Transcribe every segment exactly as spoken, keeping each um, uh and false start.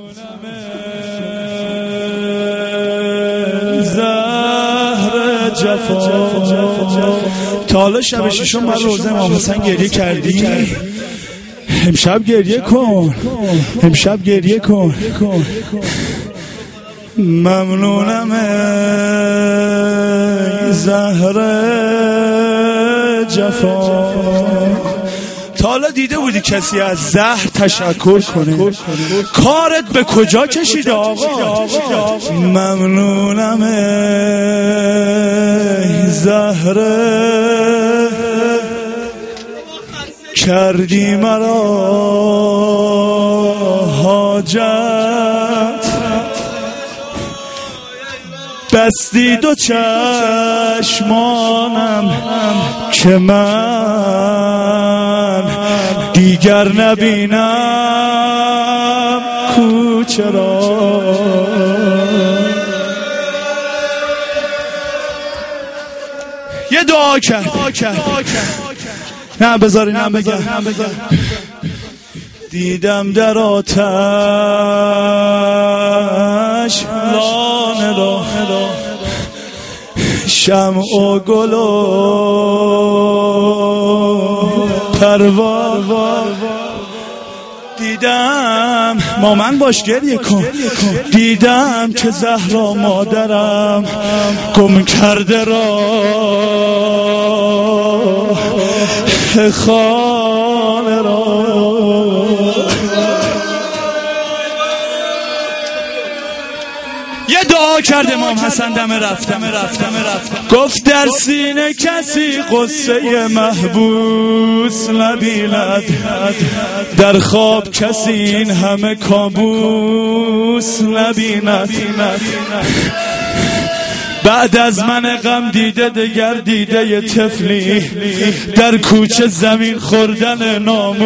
زهر جفا تا حالا شب ششم من روزه امام حسن گریه کردی؟ امشب گریه کن، امشب گریه کن. ممنونم ای زهر جفا. تا حالا دیده بودی کسی از زهر تشکر کنه؟ کارت به کجا کشیده آقا؟ ممنونم ای زهر کردی مرا حاجت، بستی دو چشمانم که من دیگر نبینم کوچه را. یه دعا کرد نه بذاری نه بگم. دیدم در آتش لانه را، شمع و گل و پروا. دیدم ما من باش گریه کن. دیدم که زهرا مادرم گم کرده را خانه را. یه دعا کرد امام حسن دم رفتم گفت در سینه کسی قصه محبوس نبیند، در خواب کسی این همه کابوس نبیند. بعد از من غم دیده دگر دیده ی طفلی، در کوچه زمین خوردن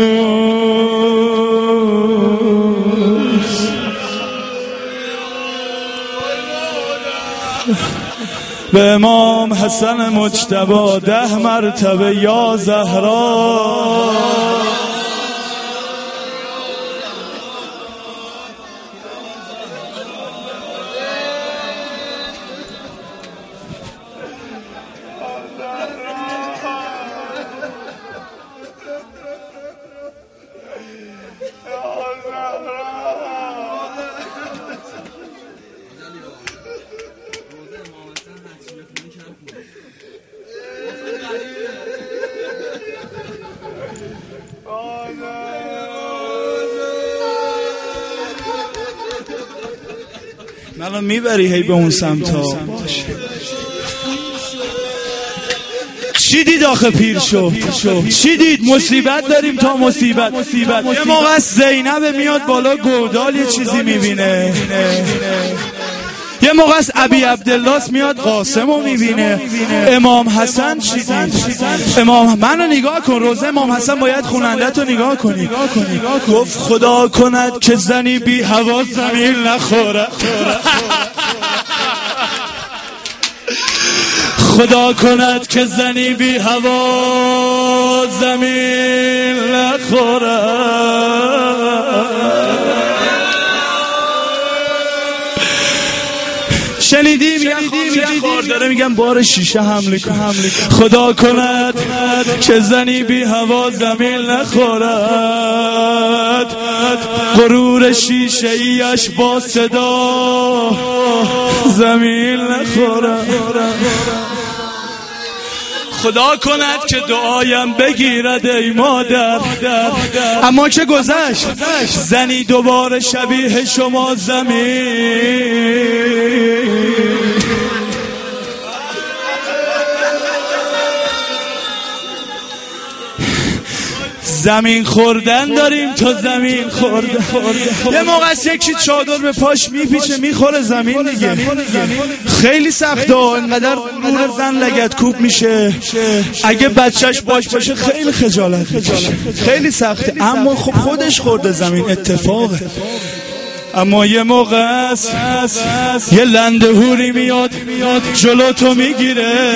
ناموس. به امام حسن مجتبی ده مرتبه یا زهرا. الان میبری هی به اون سمتا. چی دید آخه پیر شو؟ چی دید؟ مصیبت داریم تا مصیبت. یه موقع زینب میاد بالا گودال یه چیزی میبینه، یه موقع از ابی عبدالله میاد قاسمو میبینه. امام حسن چی دید؟ امام منو نگاه کن، روزه امام حسن باید خوننده تو نگاه کنی. گفت خدا کند که زنی بی هوا زمین نخوره. خدا کند که زنی بی هوا زمین نخوره. شنیدی میگن خار داره، میگن بار شیشه حمله کن. خدا کند که زنی بی هوا زمین نخورد، غرور شیشه ایش با صدا زمین نخورد. خدا کند که دعایم بگیرد ای مادر. اما که گذشت، زنی دوباره شبیه شما زمین. زمین خوردن داریم تا زمین خوردن. یه موقع از یکی چادر به پاش میپیچه میخوره زمین دیگه. خیلی سخته، اینقدر نور زن لگد کوب میشه. اگه بچهش باش باشه خیلی خجالت میکشه، خیلی سخته. اما خب خودش خورده زمین، اتفاقه. اما یه موقع است یه لنده هوری میاد جلو تو میگیره،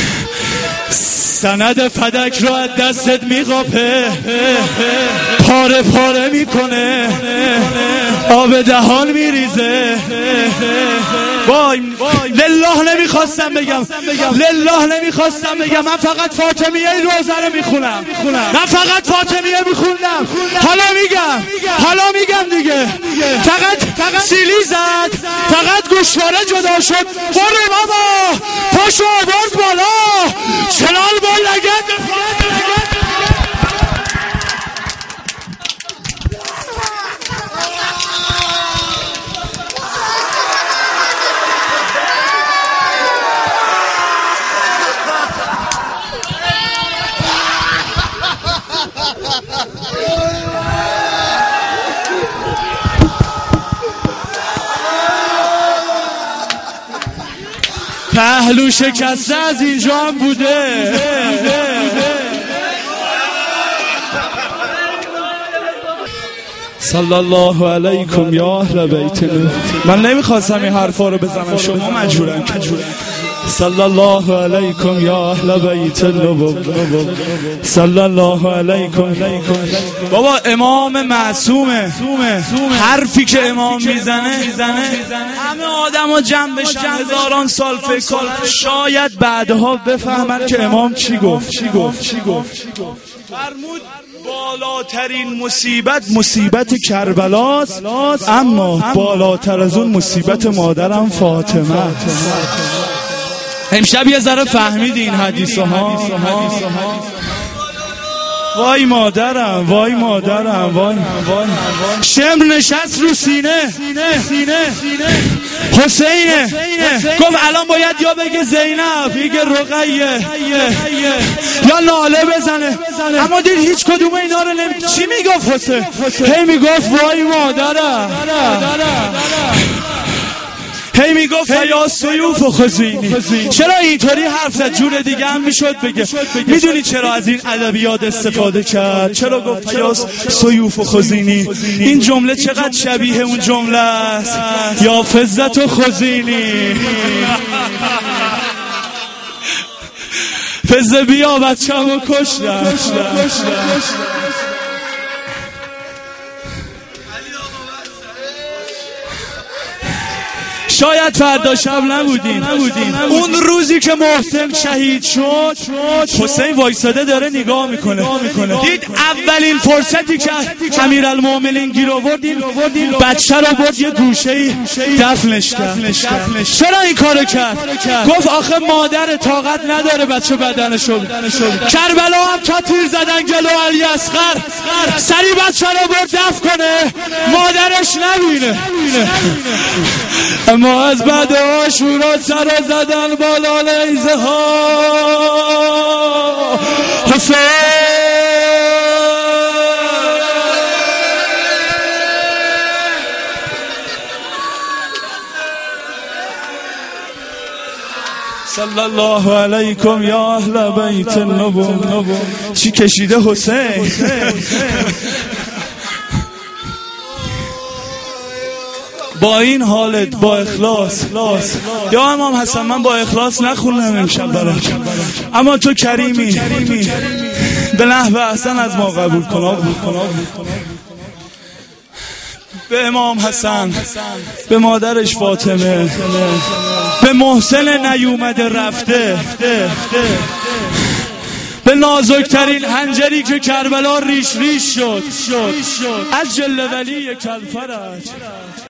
سند فدک رو از دستت میقاپه، پاره پاره پاره میکنه، آب دهان میریزه. وای لله نمیخواستم بگم، لله نمیخواستم بگم. من فقط فاطمیه روزه رو میخونم، من فقط فاطمیه میخوندم. حالا میگم، حالا میگم دیگه. فقط سیلی زد، فقط گوشواره جدا شد. برو بابا، پاشو آورد بالا، چلال بال لگد. پهلو شکسته از اینجا هم بوده. صلی الله علیکم یا اهل بیت. من نمیخواستم این حرفا رو بزنم، شما مجبورن. صلی الله علیکم یا اهل بیت النبوة، صلی الله علیکم. بابا امام معصومه، حرفی که امام میزنه همه آدم ها جمع بشن هزاران سال فکر کنن، شاید بعدها بفهمن که امام چی گفت. چی گفت چی گفت فرمود بالاترین مصیبت مصیبت کربلاست، اما بالاتر از اون مصیبت مادرم فاطمه. امشب یه ذره فهمیدی این حدیثا ها؟ وای مادرم، وای مادرم، وای شمر نشست رو سینه حسینه. گفت الان باید یا بگه زینب، بگه رقیه، یا ناله بزنه. اما دید هیچ کدوم اینا رو نمی... چی میگفت حسین؟ هی میگفت وای مادرم، هی میگفت یا سیوف و خزینی. چرا اینطوری حرف زد؟ جور دیگه هم میشد بگه. میدونی چرا از این ادبیات استفاده کرد؟ چرا گفت یا سیوف و خزینی؟ این جمله چقدر شبیه اون جمله است، یا فزت و خزینی. فزه بیا بچم و کشتم. شاید فردا شب نبودین. اون روزی که محسن شهید شد، حسین وایساده داره نگاه میکنه. دید اولین فرصتی که امیرالمومنین گیر آورد، بچه رو برد یه گوشه‌ای دفنش کرد. چرا این کارو کرد؟ گفت آخه مادر طاقت نداره بچه بدنشو. کربلا هم تا تیر زدن جلو علی اصغر، سری بچه رو برد دفن کنه، مادرش نبینه. اما از بعد عاشورا سر زدن بالا نیزه ها. حسین صلی الله علیکم یا اهل بیت النبوة. چی کشیده حسین؟ با این حالت، با اخلاص. یا امام حسن من با اخلاص نخوندم امشب برات، اما تو کریمی، به نحو احسن از ما قبول کن. به امام حسن، به مادرش فاطمه، به محسن نیومده رفته، به نازکترین حنجری که کربلا ریش ریش شد، از جل ولی کلفرج.